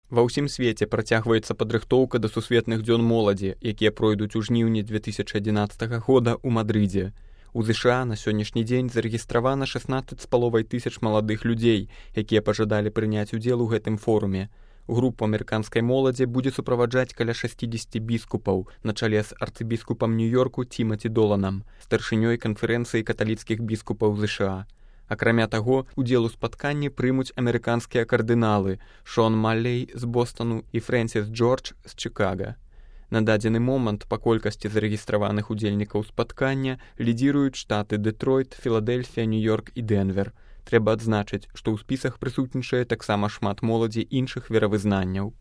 Ва ўсім свеце працягваецца падрыхтоўка да сусветных дзён моладзі, якія пройдуць у жніўні 2011 года ў Мадрыдзе. У ЗША на сённяшні дзень зарэгістравана 16,5 тысяч маладых людзей, якія пажадалі прыняць удзел у гэтым форуме. Групу амерыканскай моладзі будзе суправаджаць каля 60 біскупаў на чале з арцыбіскупам Нью-Йорку Тимаці Доланам, старшынёй канферэнцыі каталіцкіх біскупаў ЗША. Акрамя таго, удзел у спатканні прымуць амерыканскія кардыналы Шон Маллей з Бостону і Фрэнсіс Джордж з Чыкага. На дадзены момант па колькасці зарэгістраваных удзельнікаў спаткання лідзіруюць штаты Дэтройт, Філадэльфія, Нью-Йорк і Дэнвер. Трэба адзначыць, што ў спісах прысутнічае таксама шмат моладзі іншых веравызнанняў.